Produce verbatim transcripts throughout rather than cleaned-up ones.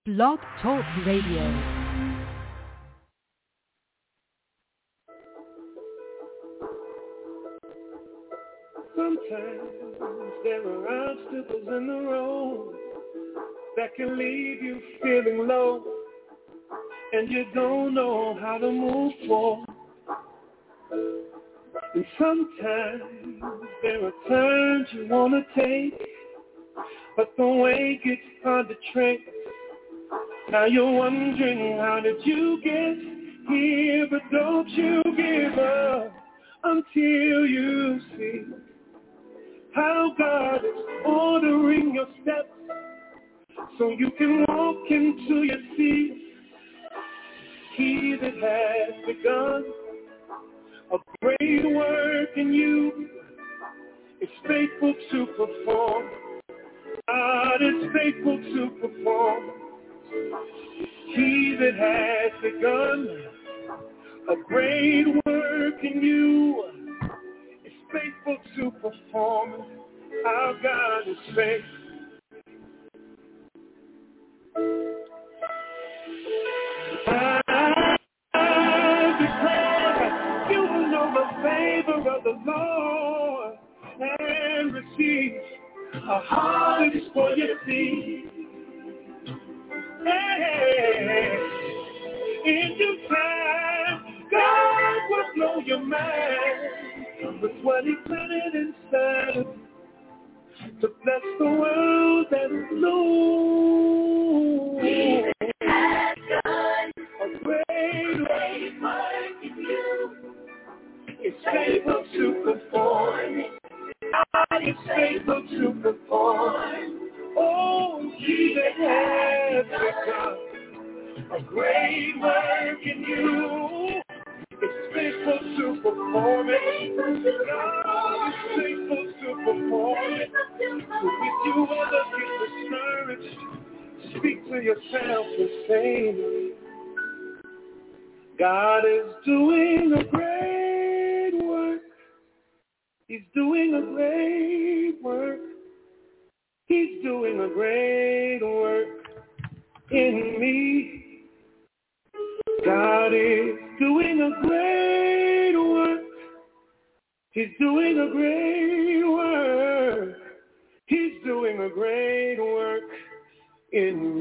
Blog Talk Radio. Sometimes there are obstacles in the road that can leave you feeling low, and you don't know how to move forward. And sometimes there are turns you want to take, but the way gets hard to trace. Now you're wondering, how did you get here? But don't you give up until you see how God is ordering your steps, so you can walk into your seat. He that has begun a great work in you is faithful to perform. God is faithful to perform. He that has begun a great work in you is faithful to perform. Our God is faithful. I declare you will know the favor of the Lord and receive a harvest for your seed. Hey, in due time, God will blow your mind with what He planted inside of you to bless the world and know He has done a great work in you. It's faithful to perform. God is faithful to perform. Oh, He that has begun a great work in you is faithful to perform it. God is faithful to perform it. So if you ever get discouraged, speak to yourself and say, God is doing a great work. He's doing a great work. He's doing a great work in me. God is doing a great work. He's doing a great work. He's doing a great work in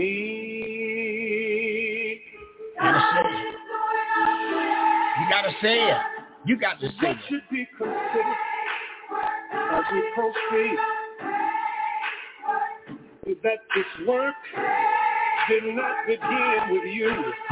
me. You gotta say it. You got to say What it. should be considered as we proceed is that this work did not begin with you.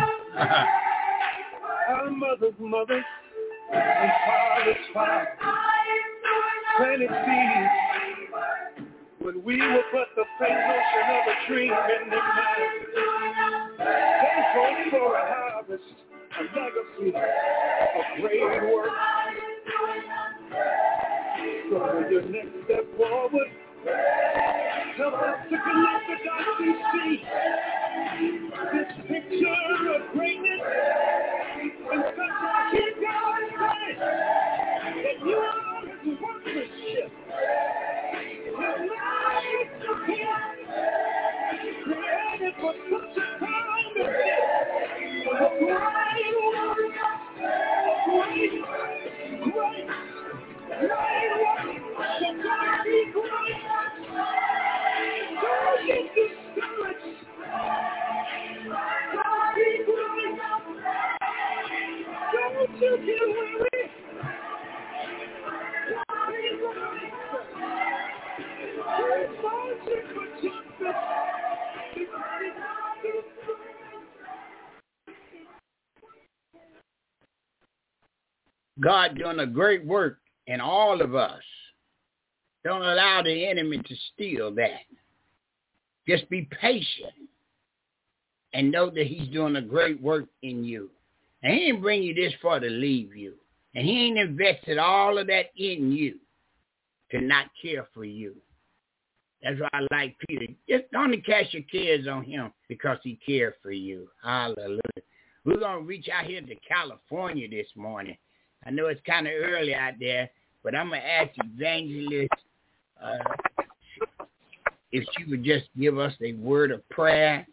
Our mother's mother and father's father planted seeds when we were but the faint notion of a dream in their mind. They hoped for a harvest, a legacy, a great work. So for your next step forward, help us to connect the dots you see. This picture of greatness and such a keep God saying that you are His workmanship. His life to Him, created for such a time as this. For the great work, great, great, great work. So God be great. Don't get discouraged. God be great. Don't you get weary. God be great. We're searching for justice. God doing a great work in all of us. Don't allow the enemy to steal that. Just be patient and know that He's doing a great work in you. And He didn't bring you this far to leave you. And He ain't invested all of that in you to not care for you. That's why I like Peter. Just don't cast your cares on Him because He cared for you. Hallelujah. We're going to reach out here to California this morning. I know it's kind of early out there, but I'm going to ask Evangelist uh, if she would just give us a word of prayer.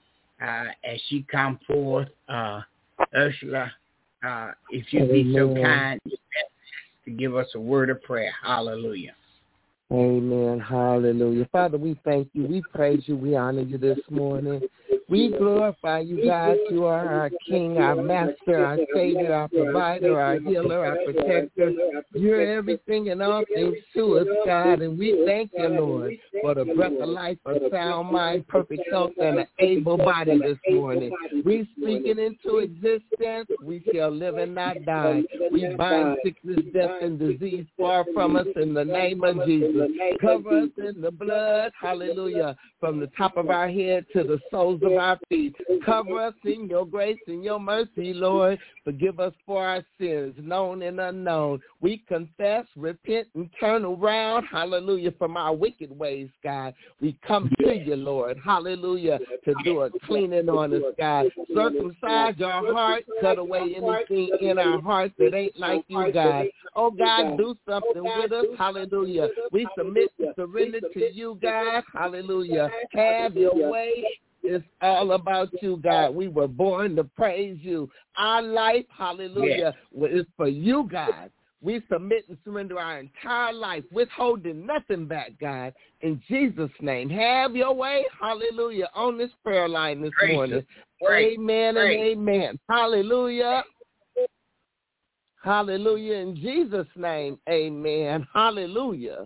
uh, as she come forth. Uh, Ursula, uh, if you'd be so kind to give us a word of prayer. Hallelujah. Amen. Hallelujah. Father, we thank you. We praise you. We honor you this morning. We glorify you, God. You are our King, our Master, our Savior, our Provider, our Healer, our Protector. You're everything and all things to us, God. And we thank you, Lord, for the breath of life, a sound mind, perfect health, and an able body this morning. We speak it into existence. We shall live and not die. We bind sickness, death, and disease far from us in the name of Jesus. Cover us in the blood, hallelujah, from the top of our head to the soles of our feet. Cover us in your grace and your mercy, Lord. Forgive us for our sins, known and unknown. We confess, repent, and turn around, hallelujah, from our wicked ways, God. We come to you, Lord, hallelujah, to do a cleaning on us, God. Circumcise our heart, cut away anything in our hearts that ain't like you, God. Oh, God, do something with us, hallelujah. We submit and surrender to you, God, hallelujah. Have your way. It's all about you, God. We were born to praise you. Our life, hallelujah, yes. is for you, God. We submit and surrender our entire life, withholding nothing back, God. In Jesus' name, have your way, hallelujah, on this prayer line this praise morning. Praise, amen praise. And amen. Hallelujah. Hallelujah. In Jesus' name, amen. Hallelujah.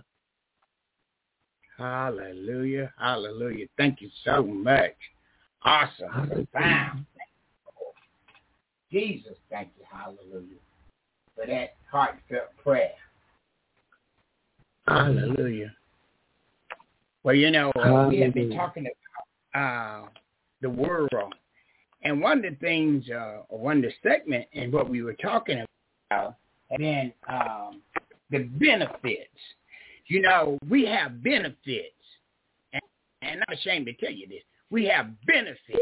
Hallelujah. Hallelujah. Thank you so much. Awesome. Profound. Jesus, thank you. Hallelujah. For that heartfelt prayer. Hallelujah. Well, you know, uh, we have been talking about uh, the world. And one of the things, uh, or one of the segments in what we were talking about, had been um, the benefits. You know, we have benefits, and, and I'm ashamed to tell you this. We have benefits,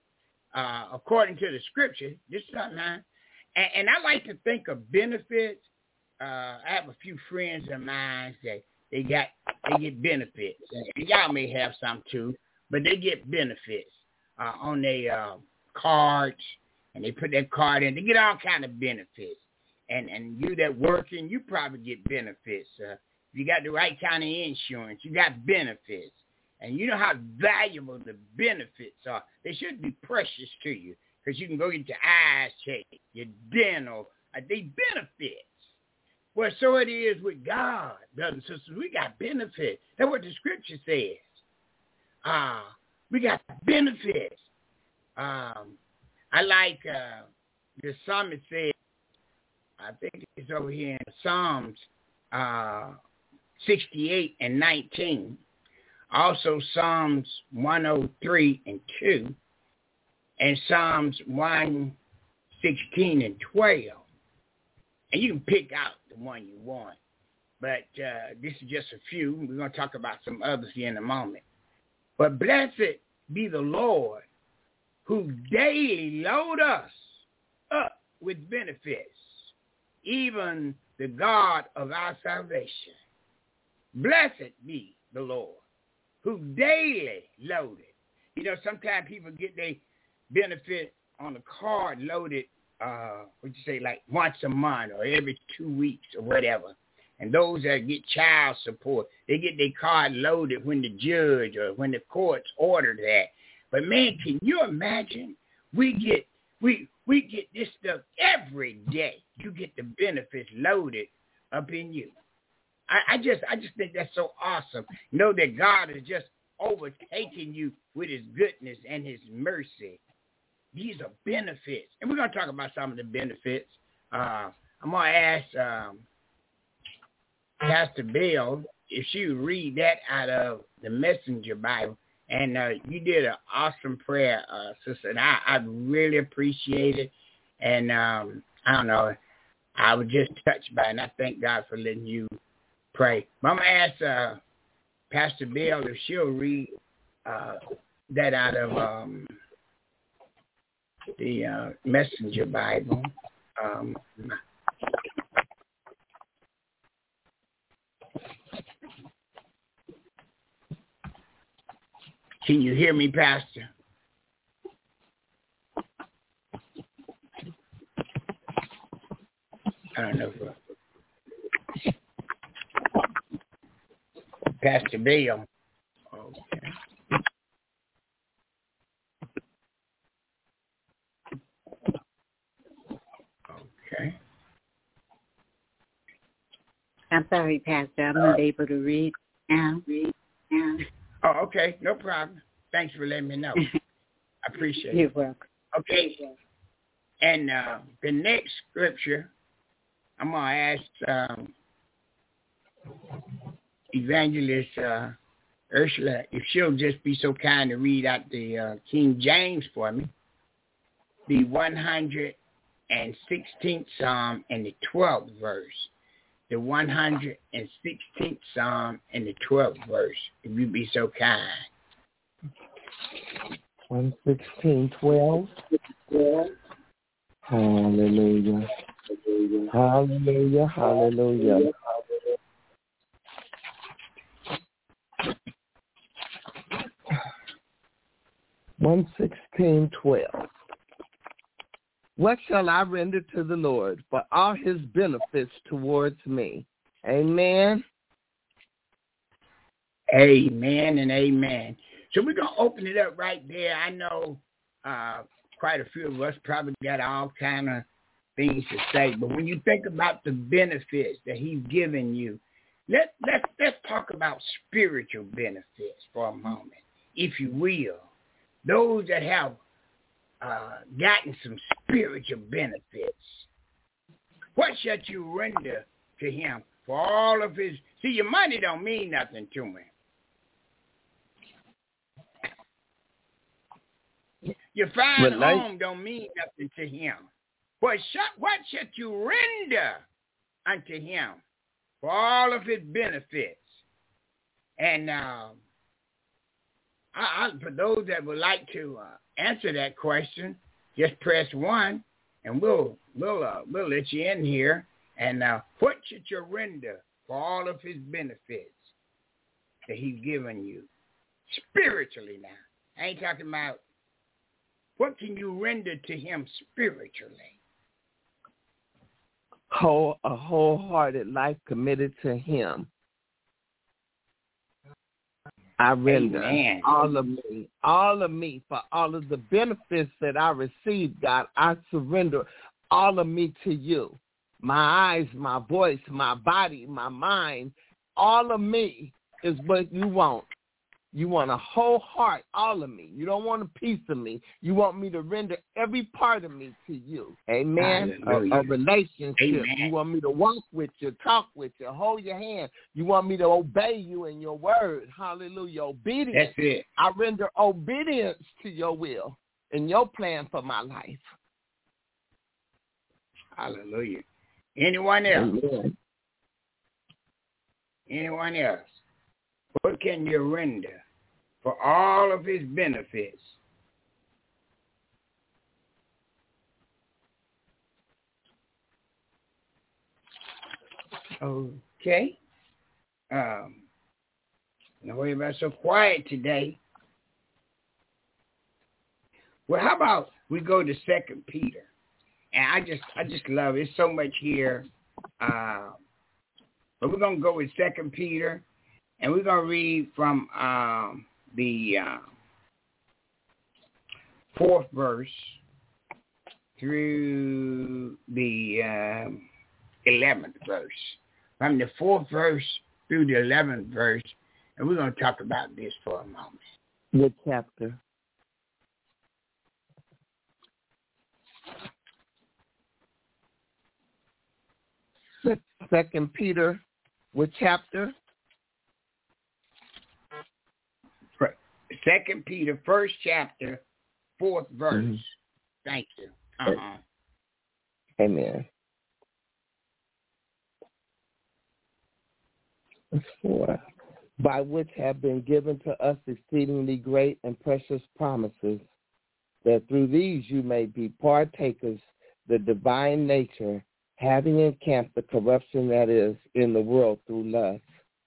uh, according to the scripture. This is something, and, and I like to think of benefits. Uh, I have a few friends of mine that they got they get benefits, and y'all may have some too, but they get benefits uh, on their uh, cards, and they put that card in. They get all kind of benefits, and and you that working, you probably get benefits. Uh, You got the right kind of insurance. You got benefits. And you know how valuable the benefits are. They should be precious to you because you can go get your eyes checked, your dental. Uh, they benefits. Well, so it is with God, brothers and sisters. We got benefits. That's what the scripture says. Uh, we got benefits. Um, I like uh, the psalmist said, I think it's over here in Psalms, uh, sixty-eight and nineteen, also Psalms one oh three and two, and Psalms one sixteen and twelve. And you can pick out the one you want. But uh, this is just a few. We're going to talk about some others here in a moment. But blessed be the Lord who daily load us up with benefits, even the God of our salvation. Blessed be the Lord who daily loaded. You know, sometimes people get their benefit on the card loaded, uh, what you say, like once a month or every two weeks or whatever. And those that get child support, they get their card loaded when the judge or when the courts order that. But man, can you imagine? We get we we get this stuff every day. You get the benefits loaded up in you. I, I just I just think that's so awesome. Know that God is just overtaking you with his goodness and his mercy. These are benefits. And we're going to talk about some of the benefits. Uh, I'm going to ask um, Pastor Bell if she would read that out of the Messenger Bible. And uh, you did an awesome prayer, uh, sister, and I, I really appreciate it. And um, I don't know, I was just touched by it, and I thank God for letting you pray. But I'm going to ask uh, Pastor Bell if she'll read uh, that out of um, the uh, Messenger Bible. Um, Can you hear me, Pastor? I don't know. If, uh, Pastor Bill. Okay. Okay. I'm sorry, Pastor. I'm not able to read now. Read now. Oh, okay. No problem. Thanks for letting me know. I appreciate You're it. welcome. Okay. And uh, the next scripture, I'm going to ask um, Evangelist uh, Ursula if she'll just be so kind to read out the uh, King James for me. The one hundred sixteenth Psalm and the twelfth verse. The one hundred sixteenth Psalm and the twelfth verse, if you be so kind. one sixteen, twelve. Hallelujah. Hallelujah. Hallelujah. one sixteen, twelve. What shall I render to the Lord for all his benefits towards me? Amen. Amen and amen. So we're going to open it up right there. I know uh, quite a few of us probably got all kind of things to say, but when you think about the benefits that he's given you, let, let, let's talk about spiritual benefits for a moment, if you will. Those that have uh, gotten some spiritual benefits. What shall you render to him for all of his... See, your money don't mean nothing to me. Your fine But like, home don't mean nothing to him. What shall, what shall you render unto him for all of his benefits? And um, I, I, for those that would like to uh, answer that question, just press one, and we'll we'll uh, we'll let you in here. And uh, what should you render for all of his benefits that he's given you spiritually? Now, I ain't talking about what can you render to him spiritually. Whole, a wholehearted life committed to him. I render Amen. all of me, all of me, for all of the benefits that I received, God. I surrender all of me to you. My eyes, my voice, my body, my mind, all of me is what you want. You want a whole heart, all of me. You don't want a piece of me. You want me to render every part of me to you. Amen. A, a relationship. Amen. You want me to walk with you, talk with you, hold your hand. You want me to obey you in your word. Hallelujah. Obedience. That's it. I render obedience to your will and your plan for my life. Hallelujah. Anyone else? Amen. Anyone else? What can you render for all of his benefits? Okay. Um, no way about so quiet today. Well, how about we go to Second Peter? And I just, I just love it. There's so much here. Uh, but we're gonna go with Second Peter. And we're going to read from um, the uh, fourth verse through the um, eleventh verse. From the fourth verse through the eleventh verse. And we're going to talk about this for a moment. What chapter? Second Peter, what chapter? Second Peter, first chapter, fourth verse. Mm-hmm. Thank you. Uh-huh. Amen. Four. By which have been given to us exceedingly great and precious promises, that through these you may be partakers the divine nature, having encamped the corruption that is in the world through lust.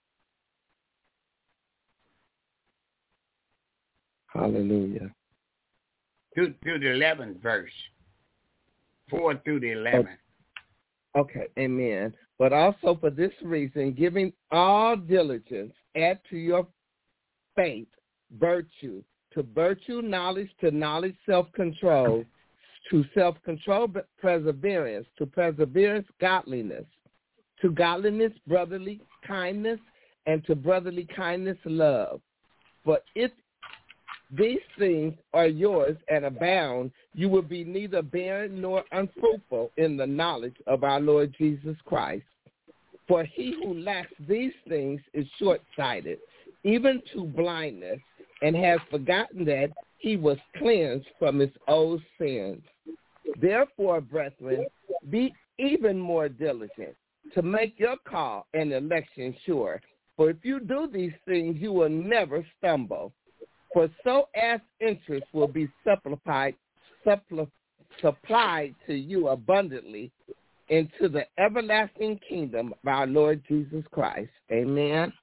Hallelujah. Through, through the eleventh verse. Four through the eleventh. Okay, amen. But also for this reason, giving all diligence, add to your faith virtue, to virtue knowledge, to knowledge self-control, to self-control perseverance, to perseverance godliness, to godliness brotherly kindness, and to brotherly kindness love. For if these things are yours and abound, you will be neither barren nor unfruitful in the knowledge of our Lord Jesus Christ. For he who lacks these things is short-sighted, even to blindness, and has forgotten that he was cleansed from his old sins. Therefore, brethren, be even more diligent to make your call and election sure. For if you do these things, you will never stumble. For so as interest will be supplied, suppl- supplied to you abundantly into the everlasting kingdom of our Lord Jesus Christ. Amen.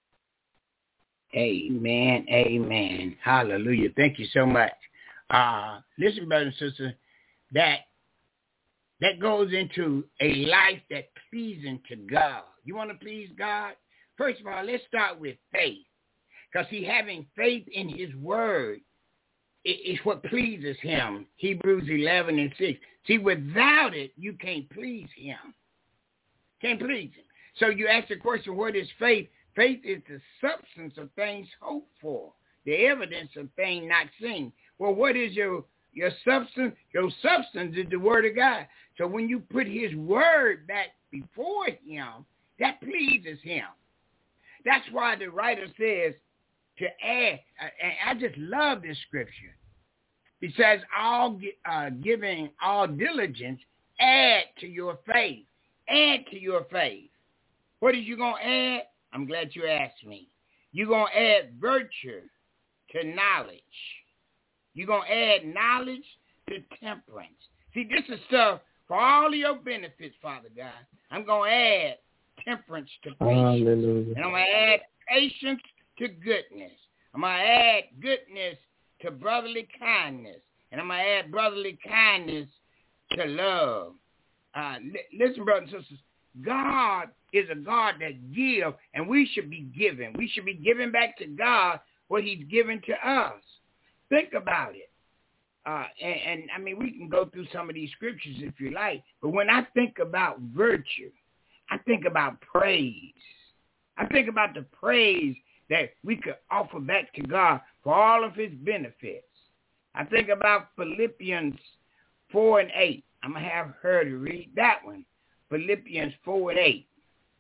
Amen. Amen. Hallelujah. Thank you so much. Uh, listen, brothers and sisters, that that goes into a life that's pleasing to God. You want to please God? First of all, let's start with faith. Because see, having faith in his word is what pleases him. Hebrews eleven and six. See, without it, you can't please him. Can't please him. So you ask the question, what is faith? Faith is the substance of things hoped for, the evidence of things not seen. Well, what is your, your substance? Your substance is the word of God. So when you put his word back before him, that pleases him. That's why the writer says to add, and I just love this scripture. He says, all uh, giving all diligence, add to your faith. Add to your faith. What is you going to add? I'm glad you asked me. You're going to add virtue to knowledge. You're going to add knowledge to temperance. See, this is stuff for all of your benefits, Father God. I'm going to add temperance to patience. Hallelujah. And I'm going to add patience to goodness. I'm going to add goodness to brotherly kindness. And I'm going to add brotherly kindness to love. Uh, li- listen, brothers and sisters, God is a God that gives, and we should be giving. We should be giving back to God what he's given to us. Think about it. Uh, and, and, I mean, we can go through some of these scriptures if you like, but when I think about virtue, I think about praise. I think about the praise that we could offer back to God for all of his benefits. I think about Philippians four and eight. I'm going to have her to read that one. Philippians four and eight.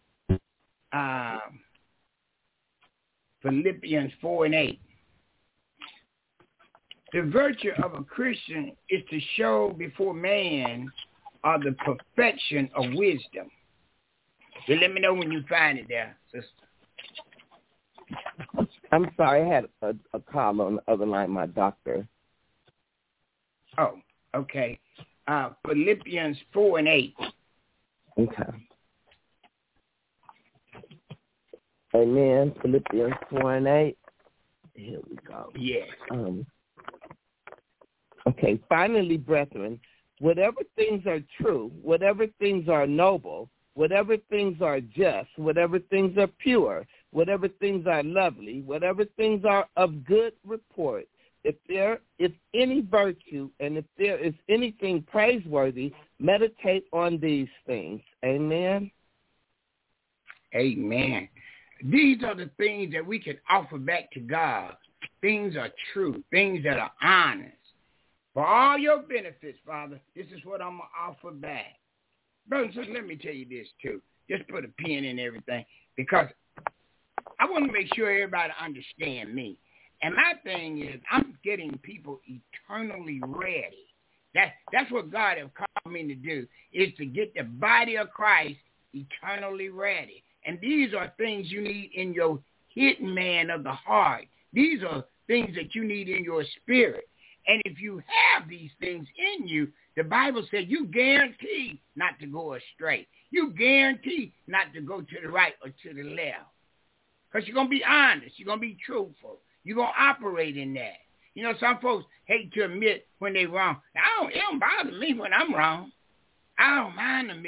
Um, Philippians four and eight. The virtue of a Christian is to show before man uh, the perfection of wisdom. So let me know when you find it there, sister. I'm sorry, I had a, a call on the other line, my doctor. Oh, okay. Uh, Philippians four and eight. Okay. Amen. Philippians four and eight. Here we go. Yes. Um, okay. Finally, brethren, whatever things are true, whatever things are noble, whatever things are just, whatever things are pure, whatever things are lovely, whatever things are of good report, if there is any virtue and if there is anything praiseworthy, meditate on these things. Amen. Amen. These are the things that we can offer back to God. Things are true. Things that are honest. For all your benefits, Father, this is what I'm going to offer back. Brothers and sisters, let me tell you this, too. Just put a pin in everything because I want to make sure everybody understand me. And my thing is I'm getting people eternally ready. That, that's what God has called me to do, is to get the body of Christ eternally ready. And these are things you need in your hidden man of the heart. These are things that you need in your spirit. And if you have these things in you, the Bible said you guarantee not to go astray. You guarantee not to go to the right or to the left. Because you're going to be honest. You're going to be truthful. You're going to operate in that. You know, some folks hate to admit when they're wrong. I don't, it don't bother me when I'm wrong. I don't mind admitting.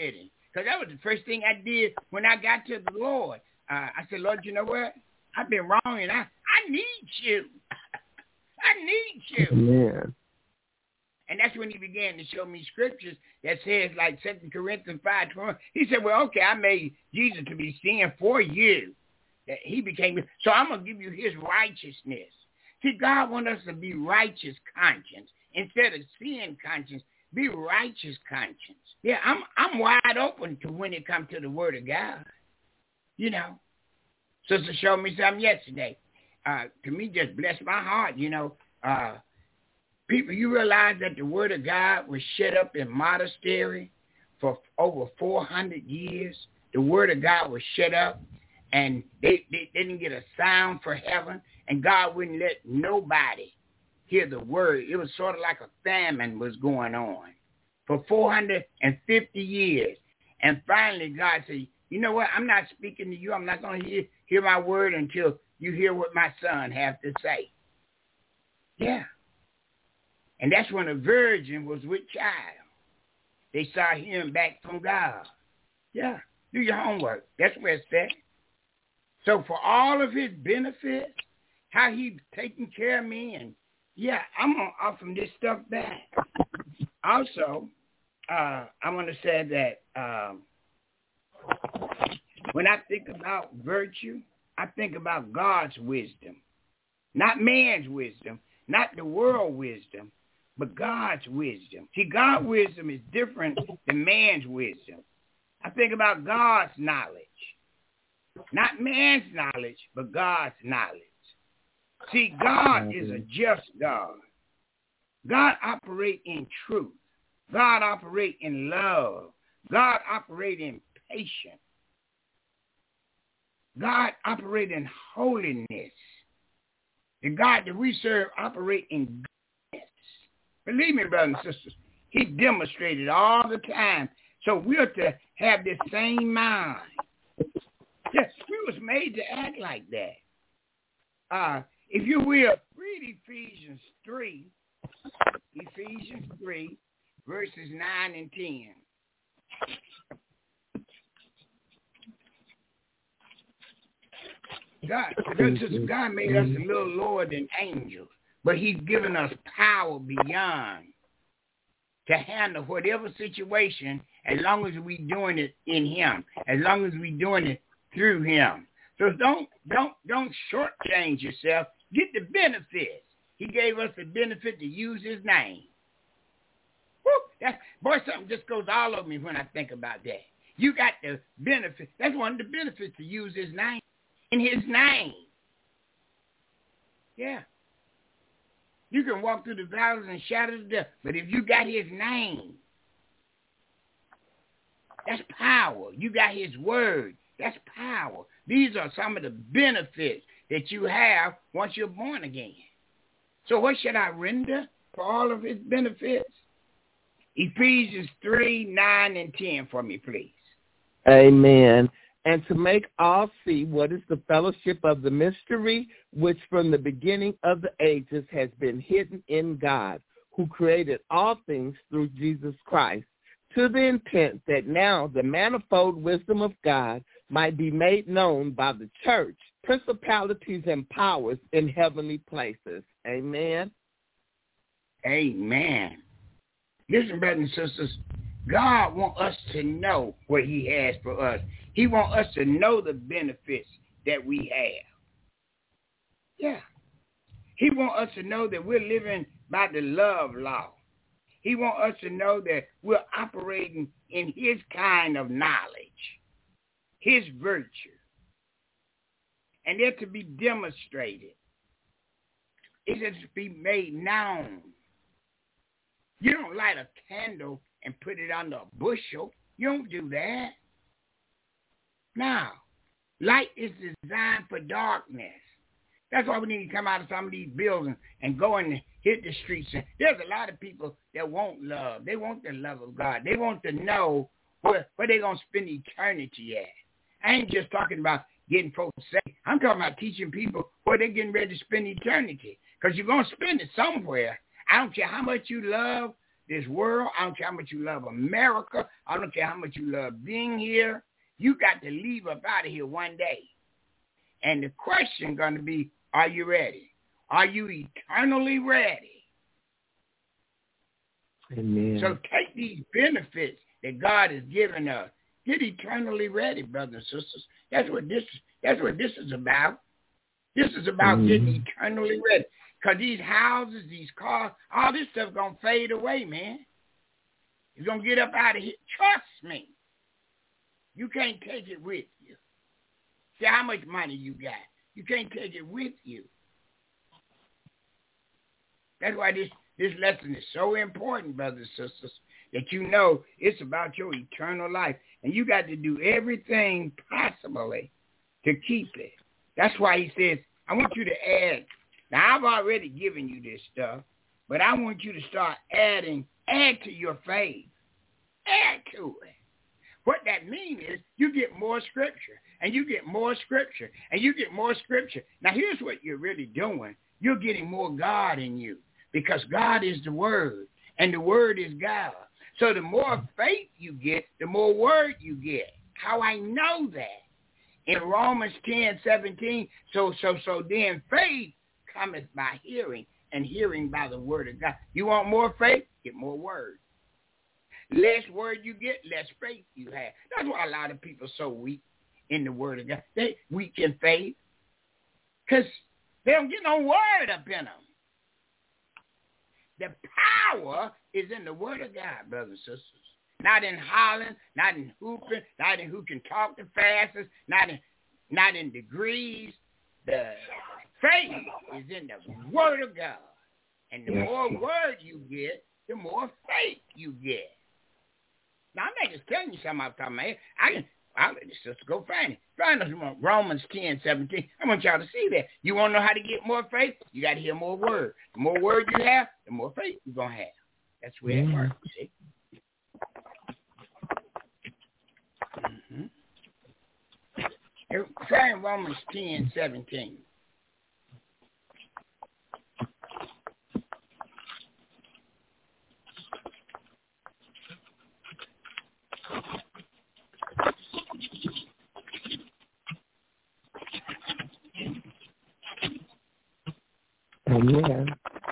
Because that was the first thing I did when I got to the Lord. Uh, I said, Lord, you know what? I've been wrong, and I, I need you. I need you. Yeah. And that's when he began to show me scriptures that says, like Second Corinthians five twenty. He said, well, okay, I made Jesus to be sin for you. That he became, so I'm going to give you his righteousness. See, God wants us to be righteous conscience instead of sin conscience. Be righteous conscience. Yeah, I'm I'm wide open to when it comes to the word of God. You know. Sister showed me something yesterday. Uh, to me, just blessed my heart, you know. Uh, people, you realize that the word of God was shut up in monastery for over four hundred years. The word of God was shut up, and they, they, they didn't get a sound for heaven, and God wouldn't let nobody hear the word. It was sort of like a famine was going on for four hundred fifty years. And finally, God said, you know what? I'm not speaking to you. I'm not going to hear, hear my word until you hear what my son has to say. Yeah. And that's when a virgin was with child. They started hearing back from God. Yeah. Do your homework. That's where it's at. So for all of his benefits, how he's taking care of me, and yeah, I'm going to offer him this stuff back. Also, uh, I want to say that um, when I think about virtue, I think about God's wisdom, not man's wisdom, not the world wisdom, but God's wisdom. See, God's wisdom is different than man's wisdom. I think about God's knowledge, not man's knowledge, but God's knowledge. See, God is a just God. God operates in truth. God operates in love. God operates in patience. God operates in holiness. The God that we serve operates in goodness. Believe me, brothers and sisters, he demonstrated all the time. So we're to have the same mind. Yes, we was made to act like that. Uh, if you will, read Ephesians three, Ephesians three, verses nine and ten. God, God made us a little lower than angels, but he's given us power beyond to handle whatever situation as long as we're doing it in him, as long as we're doing it through him. So don't don't don't shortchange yourself. Get the benefits. He gave us the benefit to use his name. Woo, that, boy, something just goes all over me when I think about that. You got the benefit. That's one of the benefits to use his name. In his name. Yeah. You can walk through the valleys and shadows of death, but if you got his name, that's power. You got his word. That's power. These are some of the benefits that you have once you're born again. So what should I render for all of his benefits? Ephesians three, nine, and ten for me, please. Amen. And to make all see what is the fellowship of the mystery, which from the beginning of the ages has been hidden in God, who created all things through Jesus Christ, to the intent that now the manifold wisdom of God might be made known by the church, principalities and powers in heavenly places. Amen. Amen. Listen, brothers and sisters, God wants us to know what he has for us. He wants us to know the benefits that we have. Yeah. He wants us to know that we're living by the love law. He wants us to know that we're operating in his kind of knowledge, his virtue. And they're to be demonstrated. It's to be made known. You don't light a candle and put it under a bushel. You don't do that. Now, light is designed for darkness. That's why we need to come out of some of these buildings and go and hit the streets. There's a lot of people that want love. They want the love of God. They want to know where, where they're going to spend eternity at. I ain't just talking about getting folks saved. I'm talking about teaching people where they're getting ready to spend eternity. Because you're going to spend it somewhere. I don't care how much you love this world. I don't care how much you love America. I don't care how much you love being here. You got to leave up out of here one day. And the question going to be, are you ready? Are you eternally ready? Amen. So take these benefits that God has given us. Get eternally ready, brothers and sisters. That's what this, that's what this is about. This is about mm-hmm. getting eternally ready. Because these houses, these cars, all this stuff going to fade away, man. It's going to get up out of here. Trust me. You can't take it with you. See how much money you got. You can't take it with you. That's why this, this lesson is so important, brothers and sisters, that you know it's about your eternal life. And you got to do everything possibly to keep it. That's why he says, I want you to add. Now, I've already given you this stuff, but I want you to start adding, add to your faith. Add to it. What that means is you get more scripture, and you get more scripture, and you get more scripture. Now, here's what you're really doing. You're getting more God in you because God is the Word, and the Word is God. So the more faith you get, the more Word you get. How I know that? In Romans ten seventeen, so, so, so then faith cometh by hearing, and hearing by the Word of God. You want more faith? Get more Word. Less word you get, less faith you have. That's why a lot of people are so weak in the Word of God. They weak in faith because they don't get no word up in them. The power is in the Word of God, brothers and sisters. Not in hollering, not in hooping, not in who can talk the fastest, not in, not in degrees. The faith is in the Word of God. And the more word you get, the more faith you get. Now, I'm not just telling you something off the top of my head. I can, I'll let the sister go find it. Find us Romans ten seventeen. I want y'all to see that. You want to know how to get more faith? You got to hear more word. The more word you have, the more faith you're going to have. That's where it works, see? Mm-hmm. Find Romans ten seventeen. Amen.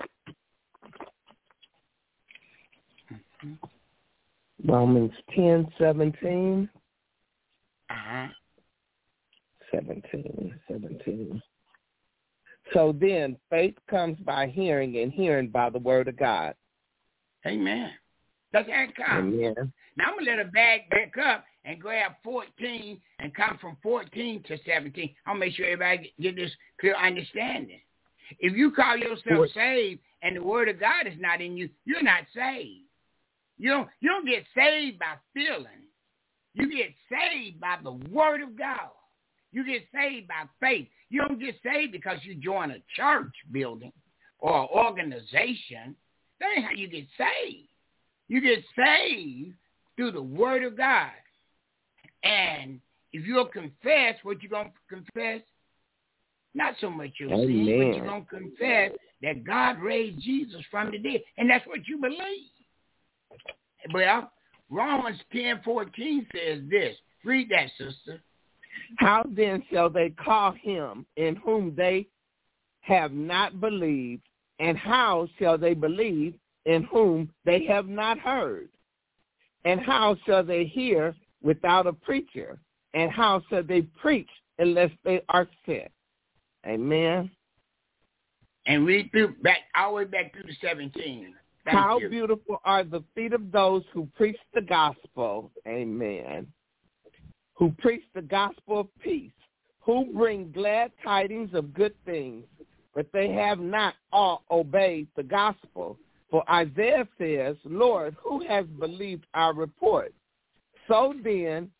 Mm-hmm. Romans ten seventeen. Uh-huh. Seventeen, seventeen. So then, faith comes by hearing, and hearing by the Word of God. Amen. That's how it comes. Amen. Now I'm gonna let her back back up and grab fourteen and come from fourteen to seventeen. I'll make sure everybody get this clear understanding. If you call yourself saved and the Word of God is not in you, you're not saved. You don't, you don't get saved by feeling. You get saved by the Word of God. You get saved by faith. You don't get saved because you join a church building or an organization. That ain't how you get saved. You get saved through the Word of God. And if you'll confess what you're going to confess, not so much your sin, but you're going to confess that God raised Jesus from the dead. And that's what you believe. Well, Romans ten fourteen says this. Read that, sister. How then shall they call him in whom they have not believed? And how shall they believe in whom they have not heard? And how shall they hear without a preacher? And how shall they preach unless they are sent? Amen. And read through back all the way back through the seventeen. Thank How you. beautiful are the feet of those who preach the gospel. Amen. Who preach the gospel of peace, who bring glad tidings of good things, but they have not all obeyed the gospel. For Isaiah says, Lord, who has believed our report? So then,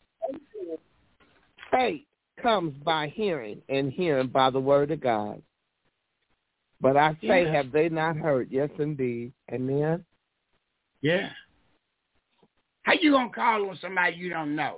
faith comes by hearing, and hearing by the word of God. But I say, yeah. Have they not heard? Yes, indeed. Amen? Yeah. How you going to call on somebody you don't know?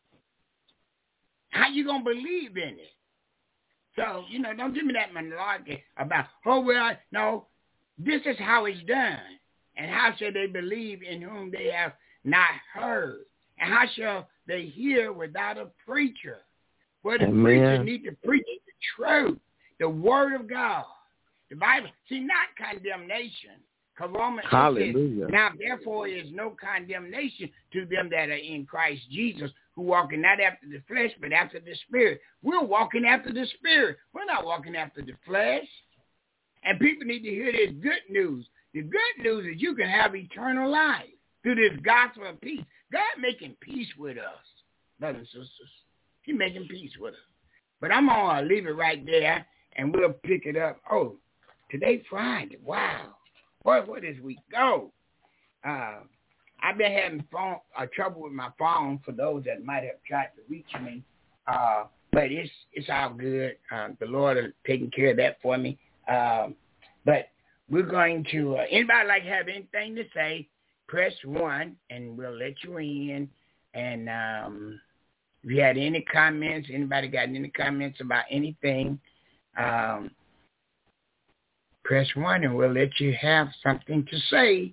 How you going to believe in it? So, you know, don't give me that malarkey about, oh, well, no, this is how it's done. And how shall they believe in whom they have not heard? And how shall they hear without a preacher? Well, the Amen. preacher need to preach the truth, the word of God. The Bible, see, not condemnation. Because Romans Hallelujah. says, now therefore is no condemnation to them that are in Christ Jesus, who walking not after the flesh, but after the Spirit. We're walking after the Spirit. We're not walking after the flesh. And people need to hear this good news. The good news is you can have eternal life through this gospel of peace. God making peace with us, brothers and sisters. He's making peace with us. But I'm going to leave it right there, and we'll pick it up. Oh, today Friday. Wow. Boy, where does we go? Uh, I've been having phone uh, trouble with my phone for those that might have tried to reach me. Uh, but it's it's all good. Uh, the Lord is taking care of that for me. Um, but we're going to, uh, anybody like have anything to say, press one, and we'll let you in. And um, if you had any comments, anybody got any comments about anything, um, press one, and we'll let you have something to say.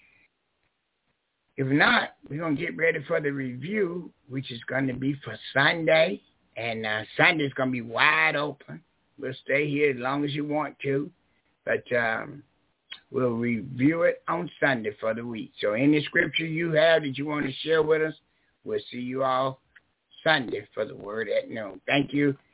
If not, we're going to get ready for the review, which is going to be for Sunday. And uh, Sunday's going to be wide open. We'll stay here as long as you want to. But um, we'll review it on Sunday for the week. So any scripture you have that you want to share with us, we'll see you all Sunday for the Word at Noon. Thank you.